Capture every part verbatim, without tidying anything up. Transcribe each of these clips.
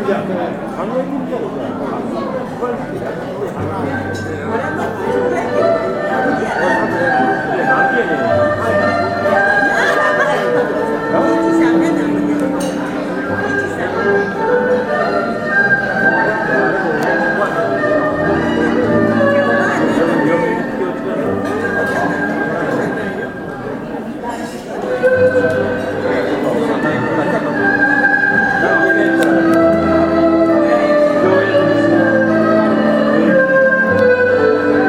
Thank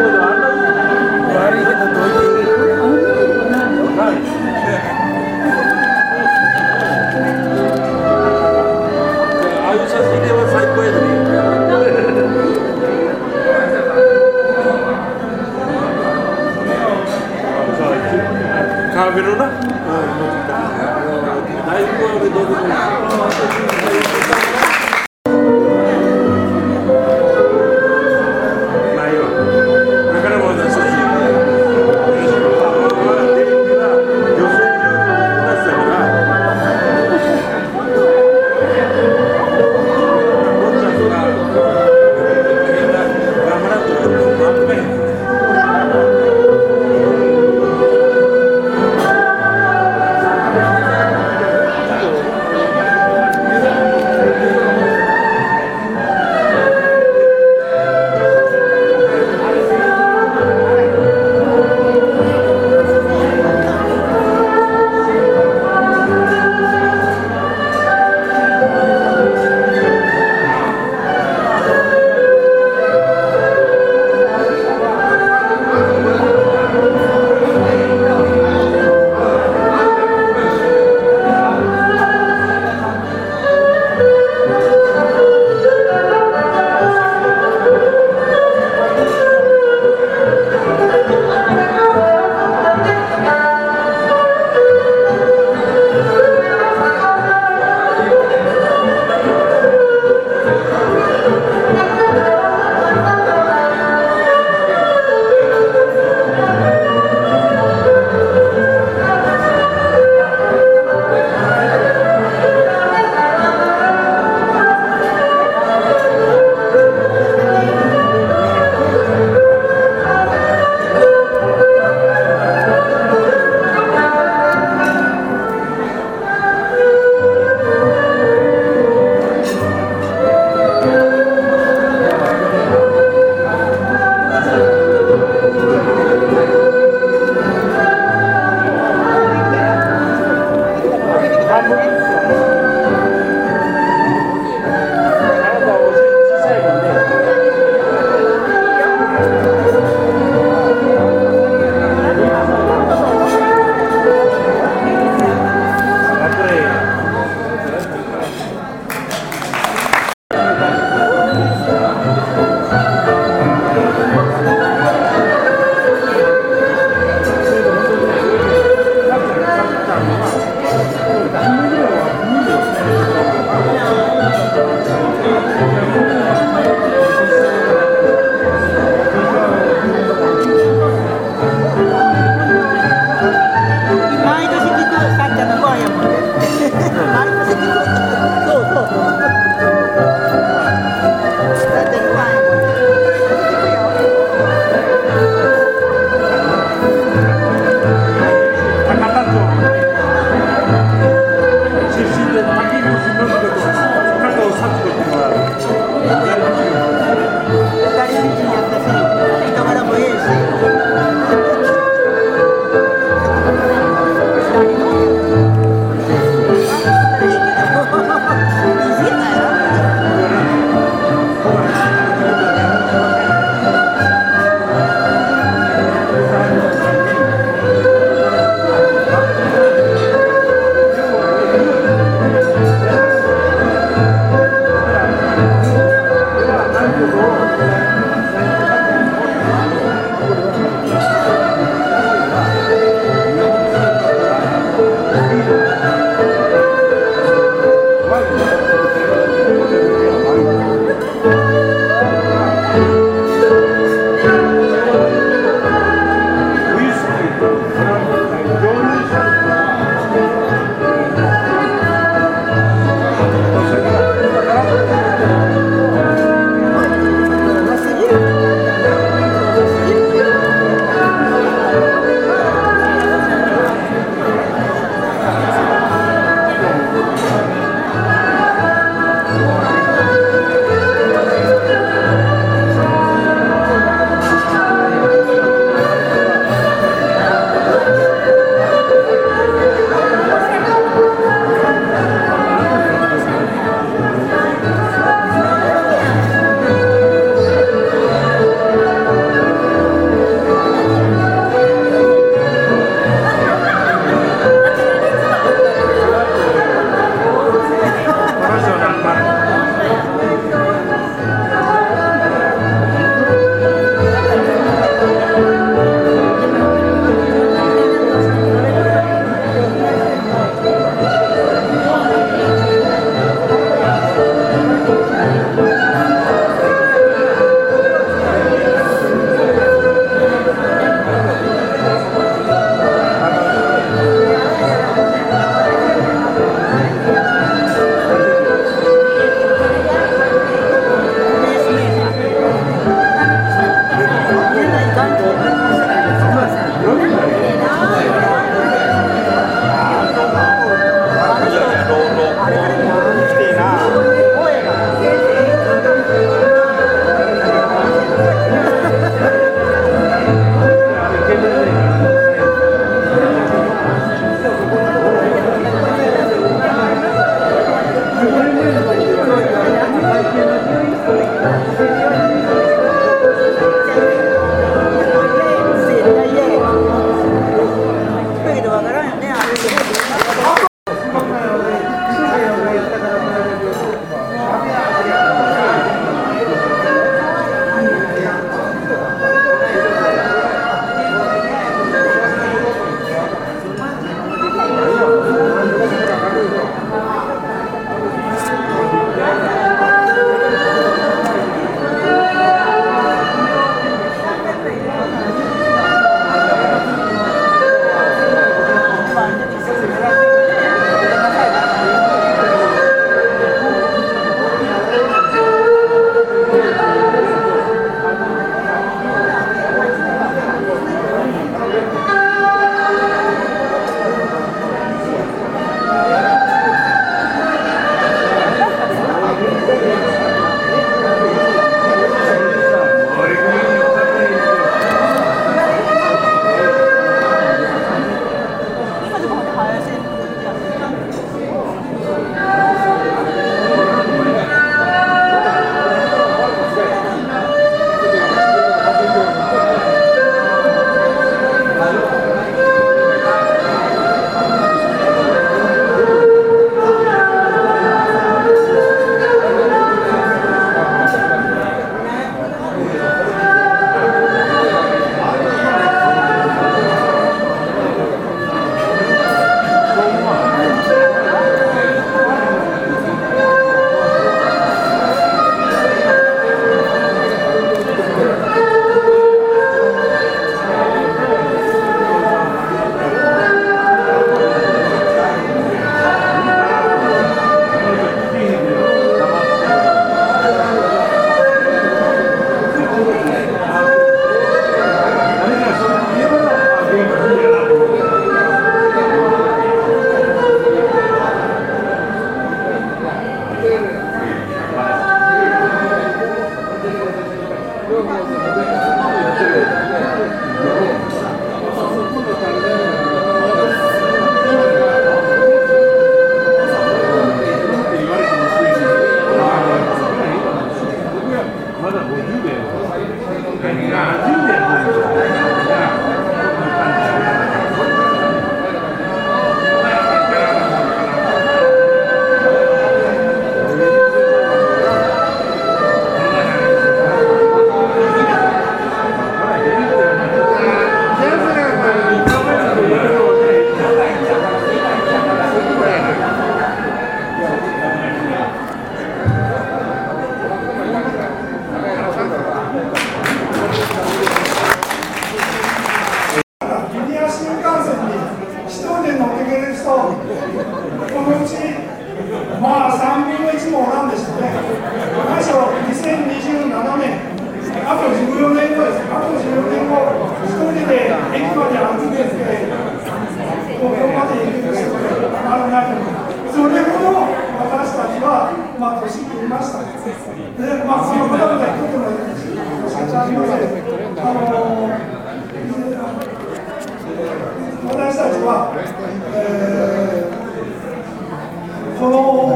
私たちは、えー、この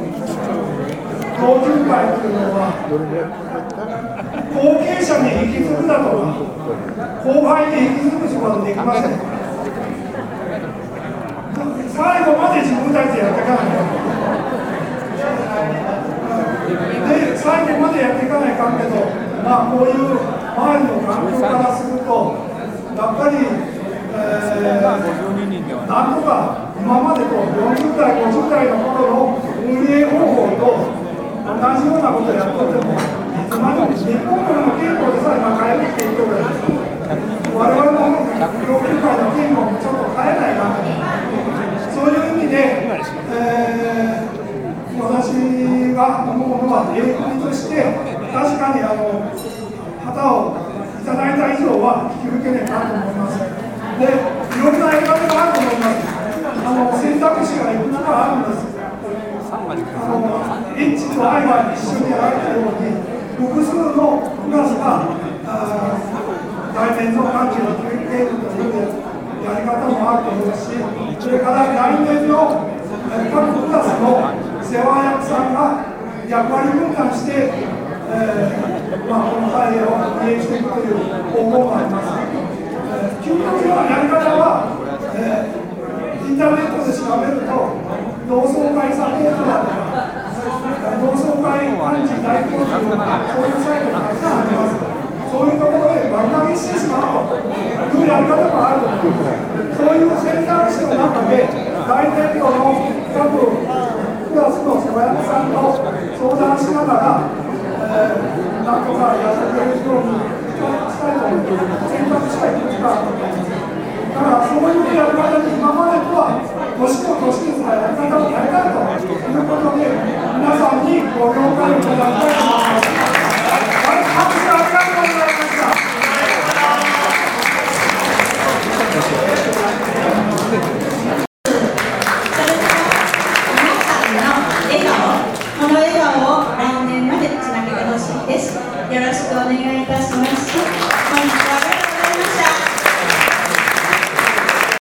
同級会というのは後継者に引き継ぐだとか後輩に引き継ぐ仕事できません。最後まで自分たちでやっていかないで最後までやっていかないかんけど、まあこういう周りの環境からするとやっぱりえー、なんとか今までとよんじゅう代、ごじゅう代の頃の運営方法と同じようなことをやってても、いつまでも日本の憲法でさえ変えるっていうところです。我々の要求会の憲法もちょっと変えないかと、そういう意味で、えー、私が思うのは、英国として、確かにあの旗をいただいた以上は引き受けないかと思います。で、いろんなやり方があると思います。あの選択肢がいくつかあるんです。あの H と I が一緒にやられているように、複数のクラスが大面の関係を決めているというやり方もあると思いますし、それから来年の各クラスの世話役さんが役割分担して、えーまあ、この会を運営していくという方法があります。究極のやり方は、えー、インターネットで調べると同窓会サポートだとか同窓会幹事代行というそういうサイトがたくさんあります。そういうところで割り投げしてしまうというやり方もある。そういう選択肢の中で大体の各クラスの世話役さんと相談しながら、えー、なんとかやってくれるようにしたいという選択肢がいくつかあると思います。だからそういうやり方に今までとは年と年ですがやり方を変えたいということで皆さんにご了解をいただきたいと思います。はい、拍手ありがとうございました。 それでは皆さんの笑顔、この笑顔を来年までつなげてほしいです。よろしくお願いいたします。本日は